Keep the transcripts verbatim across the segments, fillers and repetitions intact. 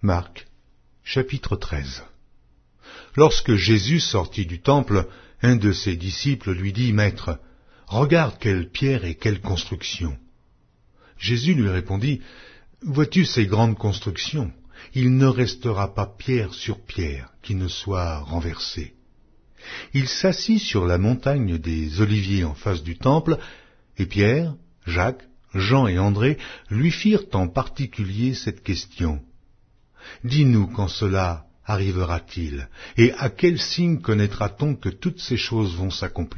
Marc, chapitre treize. Lorsque Jésus sortit du temple, un de ses disciples lui dit, « Maître, regarde quelle pierre et quelle construction. » Jésus lui répondit, « Vois-tu ces grandes constructions? Il ne restera pas pierre sur pierre qui ne soit renversée. » Il s'assit sur la montagne des Oliviers en face du temple, et Pierre, Jacques, Jean et André lui firent en particulier cette question. « Dis-nous quand cela arrivera-t-il, et à quel signe connaîtra-t-on que toutes ces choses vont s'accomplir ?»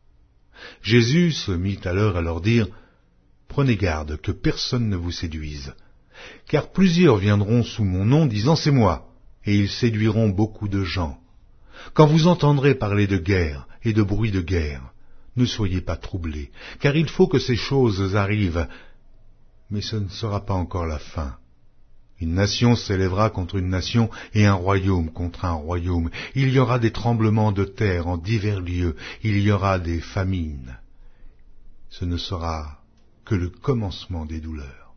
Jésus se mit alors à leur dire, « Prenez garde que personne ne vous séduise, car plusieurs viendront sous mon nom disant « C'est moi », et ils séduiront beaucoup de gens. Quand vous entendrez parler de guerre et de bruit de guerre, ne soyez pas troublés, car il faut que ces choses arrivent, mais ce ne sera pas encore la fin. Une nation s'élèvera contre une nation et un royaume contre un royaume. Il y aura des tremblements de terre en divers lieux, il y aura des famines. Ce ne sera que le commencement des douleurs.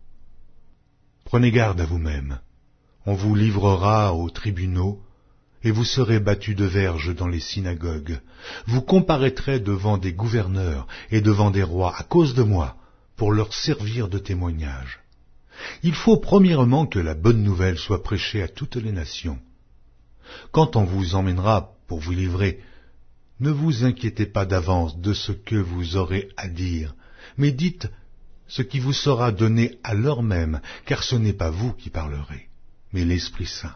Prenez garde à vous-même. On vous livrera aux tribunaux, et vous serez battus de verges dans les synagogues. Vous comparaîtrez devant des gouverneurs et devant des rois à cause de moi, pour leur servir de témoignage. Il faut premièrement que la bonne nouvelle soit prêchée à toutes les nations. Quand on vous emmènera pour vous livrer, ne vous inquiétez pas d'avance de ce que vous aurez à dire, mais dites ce qui vous sera donné à l'heure même, car ce n'est pas vous qui parlerez, mais l'Esprit Saint.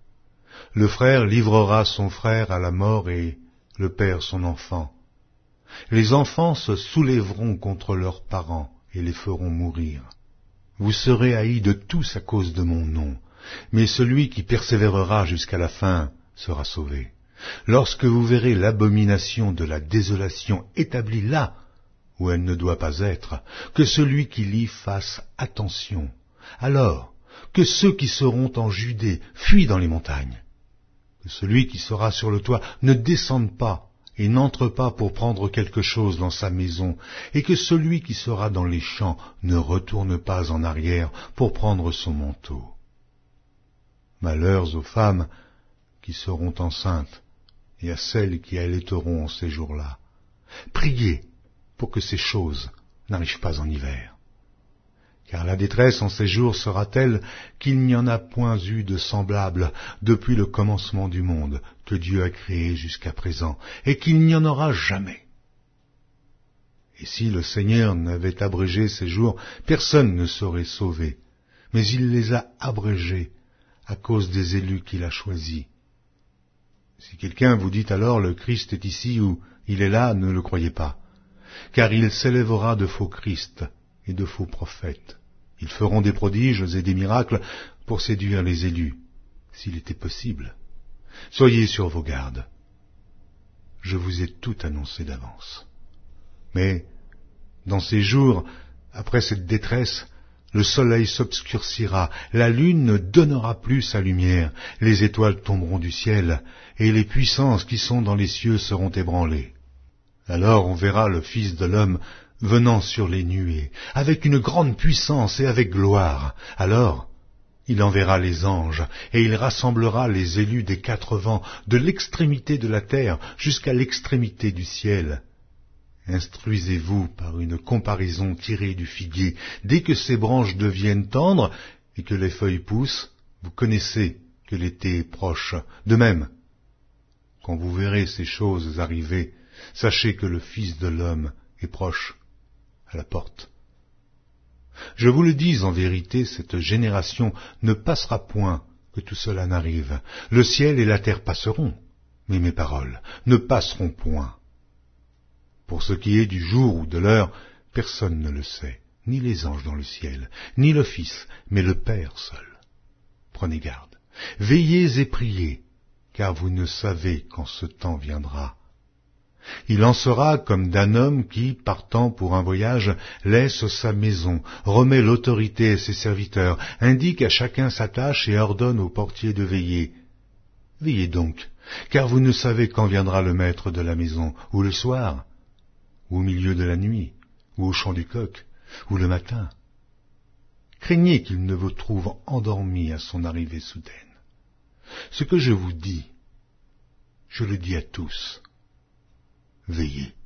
Le frère livrera son frère à la mort et le père son enfant. Les enfants se soulèveront contre leurs parents et les feront mourir. Vous serez haïs de tous à cause de mon nom, mais celui qui persévérera jusqu'à la fin sera sauvé. Lorsque vous verrez l'abomination de la désolation établie là où elle ne doit pas être, que celui qui lit fasse attention. Alors, que ceux qui seront en Judée fuient dans les montagnes. Que celui qui sera sur le toit ne descende pas et n'entre pas pour prendre quelque chose dans sa maison, et que celui qui sera dans les champs ne retourne pas en arrière pour prendre son manteau. Malheurs aux femmes qui seront enceintes et à celles qui allaiteront en ces jours-là. Priez pour que ces choses n'arrivent pas en hiver. Car la détresse en ces jours sera telle qu'il n'y en a point eu de semblable depuis le commencement du monde que Dieu a créé jusqu'à présent, et qu'il n'y en aura jamais. Et si le Seigneur n'avait abrégé ces jours, personne ne serait sauvé, mais il les a abrégés à cause des élus qu'il a choisis. Si quelqu'un vous dit alors le Christ est ici ou il est là, ne le croyez pas, car il s'élèvera de faux Christ et de faux prophètes. Ils feront des prodiges et des miracles pour séduire les élus, s'il était possible. Soyez sur vos gardes. Je vous ai tout annoncé d'avance. Mais, dans ces jours, après cette détresse, le soleil s'obscurcira, la lune ne donnera plus sa lumière, les étoiles tomberont du ciel, et les puissances qui sont dans les cieux seront ébranlées. Alors on verra le Fils de l'homme venant sur les nuées, avec une grande puissance et avec gloire. Alors, il enverra les anges, et il rassemblera les élus des quatre vents, de l'extrémité de la terre jusqu'à l'extrémité du ciel. Instruisez-vous par une comparaison tirée du figuier. Dès que ses branches deviennent tendres et que les feuilles poussent, vous connaissez que l'été est proche. De même, quand vous verrez ces choses arriver, sachez que le Fils de l'homme est proche, à la porte. Je vous le dis en vérité, cette génération ne passera point que tout cela n'arrive. Le ciel et la terre passeront, mais mes paroles ne passeront point. Pour ce qui est du jour ou de l'heure, personne ne le sait, ni les anges dans le ciel, ni le Fils, mais le Père seul. Prenez garde, veillez et priez, car vous ne savez quand ce temps viendra. Il en sera comme d'un homme qui, partant pour un voyage, laisse sa maison, remet l'autorité à ses serviteurs, indique à chacun sa tâche et ordonne au portier de veiller. Veillez donc, car vous ne savez quand viendra le maître de la maison, ou le soir, ou au milieu de la nuit, ou au chant du coq, ou le matin. Craignez qu'il ne vous trouve endormis à son arrivée soudaine. Ce que je vous dis, je le dis à tous. Veillez.